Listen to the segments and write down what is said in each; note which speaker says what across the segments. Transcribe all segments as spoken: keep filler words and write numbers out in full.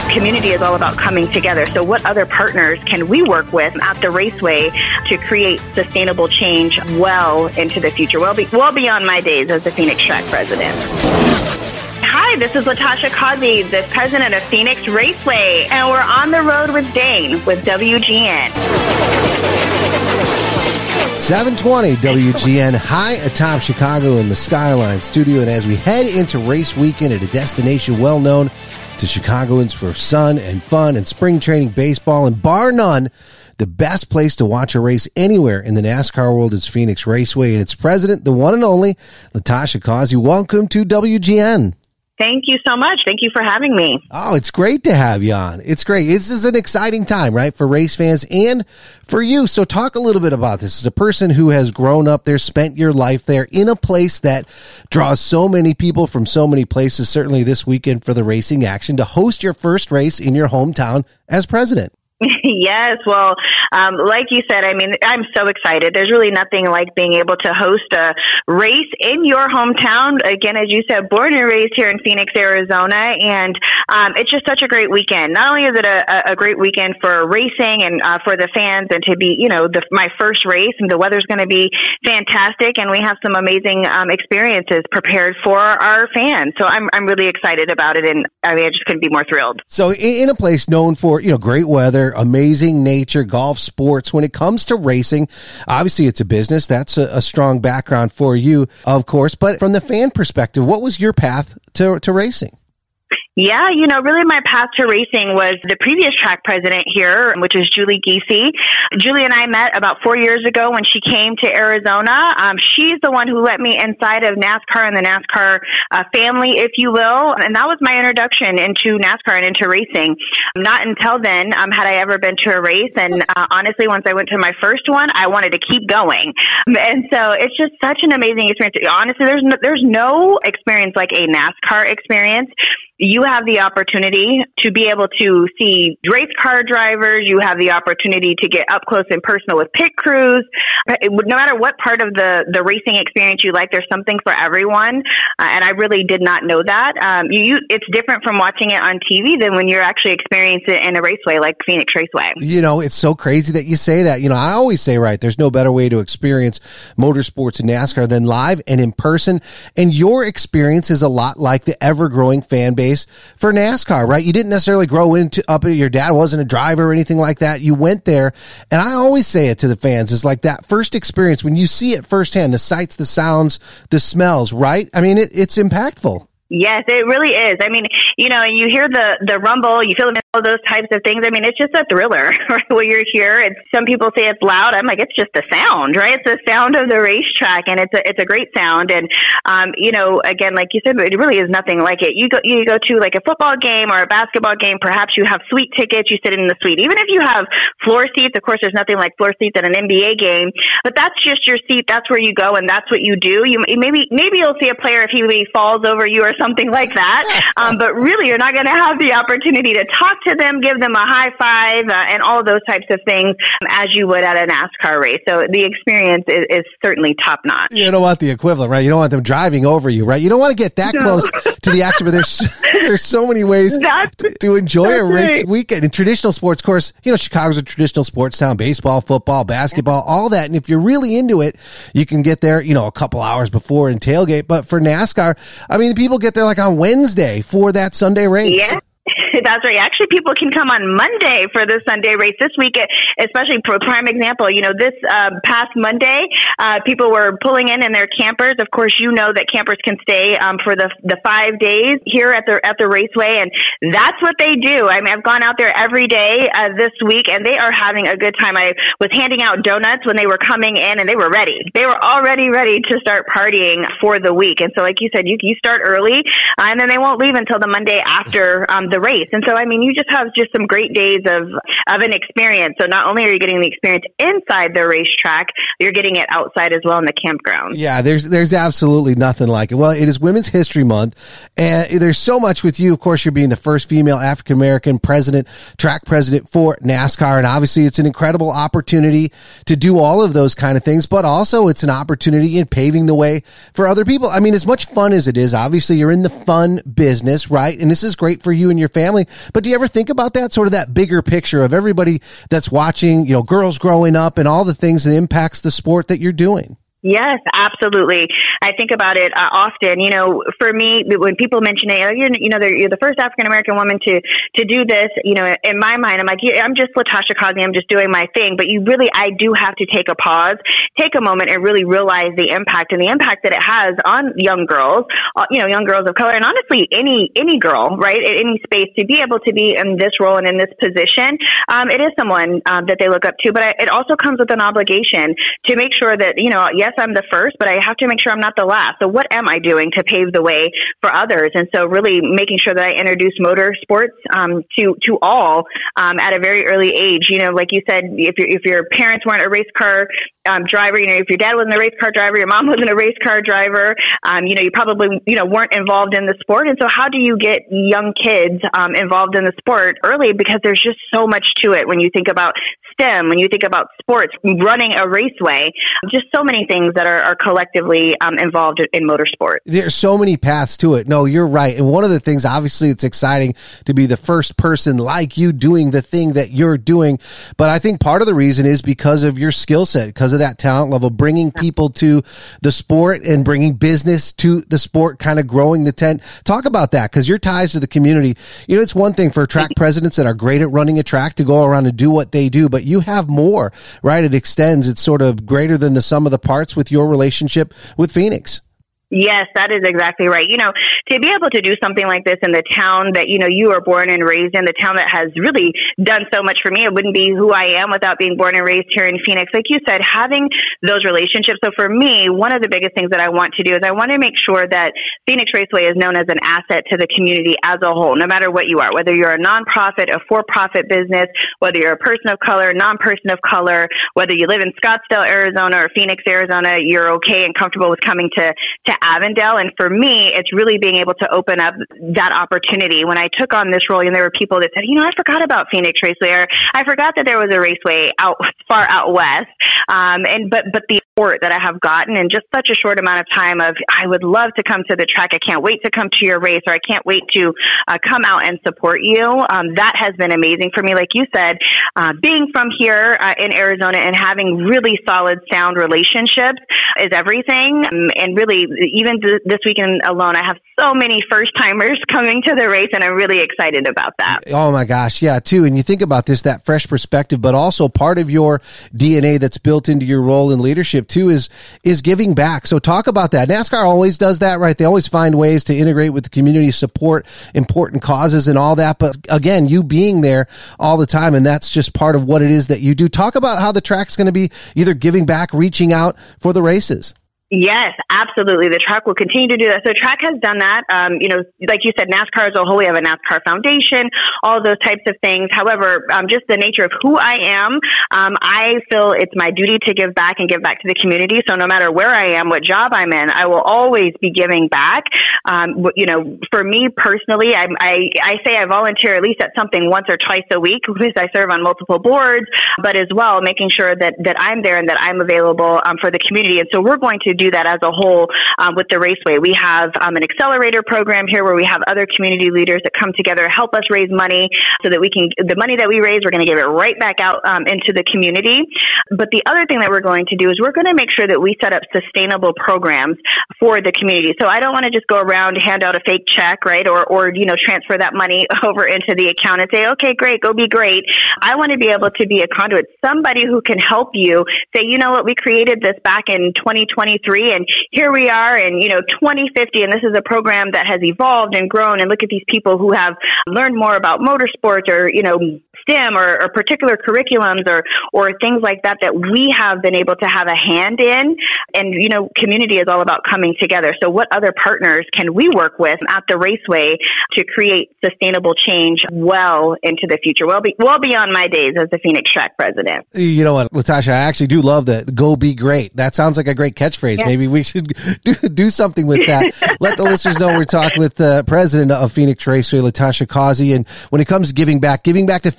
Speaker 1: community is all about coming together. So what other partners can we work with at the Raceway to create sustainable change well into the future, well, be, well beyond my days as the Phoenix Track president? Hi, this is Latasha Causey, the president of Phoenix Raceway, and we're on the road with Dane with W G N.
Speaker 2: seven twenty W G N, high atop Chicago in the Skyline Studio. And as we head into race weekend at a destination well known to Chicagoans for sun and fun and spring training baseball, and bar none, the best place to watch a race anywhere in the NASCAR world is Phoenix Raceway. And its president, the one and only Latasha Causey. Welcome to W G N.
Speaker 1: Thank you so much. Thank you for having me.
Speaker 2: Oh, it's great to have you on. It's great. This is an exciting time, right, for race fans and for you. So talk a little bit about this. As a person who has grown up there, spent your life there in a place that draws so many people from so many places, certainly this weekend for the racing action, to host your first race in your hometown as president.
Speaker 1: Yes, well, um, like you said, I mean, I'm so excited. There's really nothing like being able to host a race in your hometown. Again, as you said, born and raised here in Phoenix, Arizona, and um, it's just such a great weekend. Not only is it a, a great weekend for racing and uh, for the fans, and to be, you know, the, my first race, and the weather's going to be fantastic, and we have some amazing um, experiences prepared for our fans. So I'm I'm really excited about it, and I mean, I just couldn't be more thrilled.
Speaker 2: So in a place known for, you know, great weather, amazing nature, golf, sports, when it comes to racing, obviously it's a business. That's a, a strong background for you, of course. But from the fan perspective, what was your path to, to racing?
Speaker 1: Yeah, you know, really my path to racing was the previous track president here, which is Julie Giese. Julie and I met about four years ago when she came to Arizona. Um, she's the one who let me inside of NASCAR and the NASCAR uh, family, if you will. And that was my introduction into NASCAR and into racing. Not until then um, had I ever been to a race. And uh, honestly, once I went to my first one, I wanted to keep going. And so it's just such an amazing experience. Honestly, there's no, there's no experience like a NASCAR experience. You have the opportunity to be able to see race car drivers. You have the opportunity to get up close and personal with pit crews. No matter what part of the, the racing experience you like, there's something for everyone. Uh, and I really did not know that. Um, you, you, it's different from watching it on T V than when you're actually experiencing it in a raceway like Phoenix Raceway. You
Speaker 2: know, it's so crazy that you say that. You know, I always say, right, there's no better way to experience motorsports and NASCAR than live and in person. And your experience is a lot like the ever-growing fan base for NASCAR, right? You didn't necessarily grow into up. Your dad wasn't a driver or anything like that. You went there, and I always say it to the fans is like that first experience when you see it firsthand, the sights, the sounds, the smells, right? I mean, it, it's impactful. Yes, it really is. I mean, you know, and you hear the, the rumble, you feel all those types of things. I mean, it's just a thriller, right? When you're here, and some people say it's loud. I'm like, it's just the sound, right? It's the sound of the racetrack, and it's a, it's a great sound. And, um, you know, again, like you said, it really is nothing like it. You go, you go to like a football game or a basketball game, perhaps you have suite tickets, you sit in the suite. Even if you have floor seats, of course, there's nothing like floor seats at an N B A game, but that's just your seat. That's where you go, and that's what you do. You maybe, maybe you'll see a player if he, he falls over you or something like that. Um, but really, you're not going to have the opportunity to talk to them, give them a high five, uh, and all of those types of things um, as you would at a NASCAR race. So the experience is, is certainly top notch. You don't want the equivalent, right? You don't want them driving over you, right? You don't want to get that no. close to the action, but there's there's so many ways to, to enjoy a race right. weekend. In traditional sports, of course, you know, Chicago's a traditional sports town, baseball, football, basketball, yeah. all that. And if you're really into it, you can get there, you know, a couple hours before and tailgate. But for NASCAR, I mean, people get there like on Wednesday for that Sunday race. Yeah. That's right. Actually, people can come on Monday for the Sunday race this week, especially for a prime example. You know, this uh, past Monday, uh, people were pulling in in their campers. Of course, you know that campers can stay um, for the the five days here at the at the raceway, and that's what they do. I mean, I've gone out there every day uh, this week, and they are having a good time. I was handing out donuts when they were coming in, and they were ready. They were already ready to start partying for the week. And so, like you said, you you start early, uh, and then they won't leave until the Monday after um, the race. And so, I mean, you just have just some great days of, of an experience. So not only are you getting the experience inside the racetrack, you're getting it outside as well in the campground. Yeah, there's there's absolutely nothing like it. Well, it is Women's History Month, and there's so much with you. Of course, you're being the first female African-American president, track president for NASCAR, and obviously it's an incredible opportunity to do all of those kind of things, but also it's an opportunity in paving the way for other people. I mean, as much fun as it is, obviously you're in the fun business, right? And this is great for you and your family. family. But do you ever think about that, sort of that bigger picture of everybody that's watching, you know, girls growing up and all the things that impacts the sport that you're doing?
Speaker 1: Yes, absolutely. I think about it uh, often. You know, for me, when people mention it, you're, you know, you're the first African American woman to to do this. You know, in my mind, I'm like, yeah, I'm just LaTosha Causey. I'm just doing my thing. But you really, I do have to take a pause, take a moment, and really realize the impact and the impact that it has on young girls. Uh, you know, young girls of color, and honestly, any any girl, right, in any space, to be able to be in this role and in this position, um, it is someone um, that they look up to. But I, it also comes with an obligation to make sure that, you know, yes, I'm the first, but I have to make sure I'm not the last. So what am I doing to pave the way for others? And so really making sure that I introduce motorsports um, to to all um, at a very early age. You know, like you said, if your if your parents weren't a race car um, driver, you know, if your dad wasn't a race car driver, your mom wasn't a race car driver, um, you know, you probably you know weren't involved in the sport. And so how do you get young kids um, involved in the sport early? Because there's just so much to it when you think about STEM, when you think about sports, running a raceway, just so many things that are, are collectively um, involved in motorsport.
Speaker 2: There's so many paths to it. No, you're right. And one of the things, obviously, it's exciting to be the first person like you doing the thing that you're doing. But I think part of the reason is because of your skill set, because of that talent level, bringing people to the sport and bringing business to the sport, kind of growing the tent. Talk about that, because your ties to the community. You know, it's one thing for track presidents that are great at running a track to go around and do what they do, but you have more, right? It extends. It's sort of greater than the sum of the parts with your relationship with Phoenix.
Speaker 1: Yes, that is exactly right. You know, to be able to do something like this in the town that, you know, you were born and raised in, the town that has really done so much for me, it wouldn't be who I am without being born and raised here in Phoenix. Like you said, having those relationships. So for me, one of the biggest things that I want to do is I want to make sure that Phoenix Raceway is known as an asset to the community as a whole, no matter what you are, whether you're a nonprofit, a for-profit business, whether you're a person of color, non-person of color, whether you live in Scottsdale, Arizona, or Phoenix, Arizona, you're okay and comfortable with coming to, to Avondale. And for me, it's really being able to open up that opportunity. When I took on this role, and there were people that said, you know, I forgot about Phoenix Raceway, or I forgot that there was a raceway out far out west. Um, and but but the support that I have gotten in just such a short amount of time of, I would love to come to the track. I can't wait to come to your race, or I can't wait to uh, come out and support you. Um, that has been amazing for me. Like you said, uh, being from here uh, in Arizona and having really solid, sound relationships is everything. Um, and really, even th- this weekend alone, I have so many first timers coming to the race, and I'm really excited about that.
Speaker 2: Oh my gosh. Yeah, too. And you think about this, that fresh perspective, but also part of your D N A that's built into your role in leadership too is, is giving back. So talk about that. NASCAR always does that, right? They always find ways to integrate with the community, support important causes and all that. But again, you being there all the time, and that's just part of what it is that you do. Talk about how the track's going to be either giving back, reaching out for the races.
Speaker 1: Yes, absolutely. The track will continue to do that. So track has done that. Um, you know, like you said, NASCAR as a whole, we have a NASCAR Foundation, all those types of things. However, um, just the nature of who I am, um, I feel it's my duty to give back and give back to the community. So no matter where I am, what job I'm in, I will always be giving back. Um, you know, for me personally, I, I, I say I volunteer at least at something once or twice a week because I serve on multiple boards, but as well, making sure that, that I'm there and that I'm available um, for the community. And so we're going to do that as a whole um, with the Raceway. We have um, an accelerator program here where we have other community leaders that come together, help us raise money so that we can, the money that we raise, we're going to give it right back out um, into the community. But the other thing that we're going to do is we're going to make sure that we set up sustainable programs for the community. So I don't want to just go around, hand out a fake check, right? Or, or, you know, transfer that money over into the account and say, okay, great, go be great. I want to be able to be a conduit, somebody who can help you say, you know what, we created this back in twenty twenty-three and here we are in, you know, twenty fifty, and this is a program that has evolved and grown, and look at these people who have learned more about motorsports or, you know, STEM or, or particular curriculums or, or things like that, that we have been able to have a hand in. And, you know, community is all about coming together. So what other partners can we work with at the Raceway to create sustainable change well into the future, well, be, well beyond my days as the Phoenix track president?
Speaker 2: You know what, LaTosha, I actually do love the go be great. That sounds like a great catchphrase. Yeah. Maybe we should do, do something with that. Let the listeners know we're talking with the president of Phoenix Raceway, LaTosha Causey. And when it comes to giving back, giving back to fans,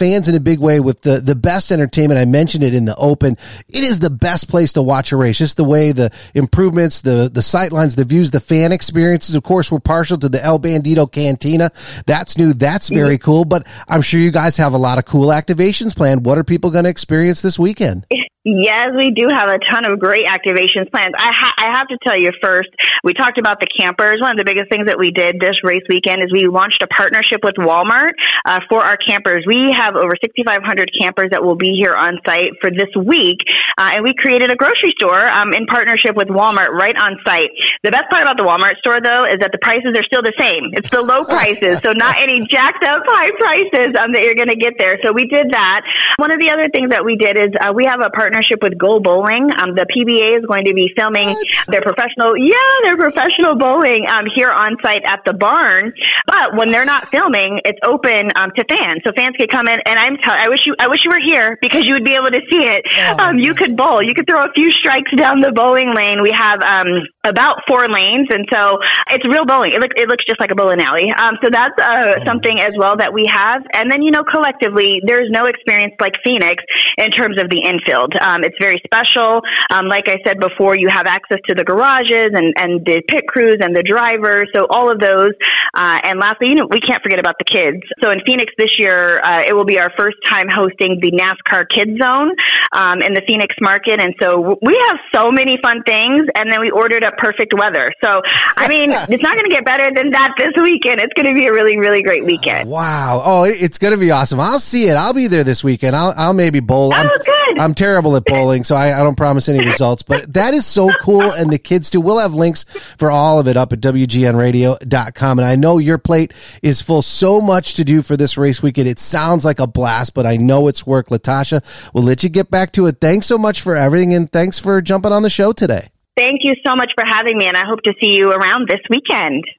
Speaker 2: fans in a big way with the, the best entertainment. I mentioned it in the open. It is the best place to watch a race. Just the way the improvements, the, the sight lines, the views, the fan experiences. Of course, we're partial to the El Bandito Cantina. That's new. That's very mm-hmm. cool. But I'm sure you guys have a lot of cool activations planned. What are people going to experience this weekend?
Speaker 1: Yes, we do have a ton of great activations planned. I, ha- I have to tell you first, we talked about the campers. One of the biggest things that we did this race weekend is we launched a partnership with Walmart uh, for our campers. We have over sixty-five hundred campers that will be here on site for this week, uh, and we created a grocery store um, in partnership with Walmart right on site. The best part about the Walmart store, though, is that the prices are still the same. It's the low prices, so not any jacked up high prices um, that you're going to get there. So we did that. One of the other things that we did is uh, we have a partnership with Go Bowling. Um, the P B A is going to be filming what? their professional, yeah, their professional bowling um, here on site at the barn. But when they're not filming, it's open um, to fans, so fans can come in. And I'm telling, I wish you, I wish you were here because you would be able to see it. Oh, um, you could bowl. You could throw a few strikes down the bowling lane. We have um, about four lanes, and so it's real bowling. It looks, it looks just like a bowling alley. Um, so that's uh, oh, something as well that we have. And then you know, collectively, there's no experience like Phoenix in terms of the infield. Um, it's very special. Um, like I said before, you have access to the garages and, and the pit crews and the drivers. So all of those. Uh, and lastly, you know, we can't forget about the kids. So in Phoenix this year, uh, it will be our first time hosting the NASCAR Kids Zone um, in the Phoenix market. And so we have so many fun things. And then we ordered up perfect weather. So, I mean, it's not going to get better than that this weekend. It's going to be a really, really great weekend.
Speaker 2: Wow. Oh, it's going to be awesome. I'll see it. I'll be there this weekend. I'll, I'll maybe bowl.
Speaker 1: Oh,
Speaker 2: I'm,
Speaker 1: good.
Speaker 2: I'm terrible at bowling, so I, I don't promise any results, but that is so cool. And the kids too. We'll have links for all of it up at W G N radio dot com. And I know your plate is full. So much to do for this race weekend. It sounds like a blast, but I know it's work. Latasha, we'll let you get back to it. Thanks so much for everything, and thanks for jumping on the show today.
Speaker 1: Thank you so much for having me, and I hope to see you around this weekend.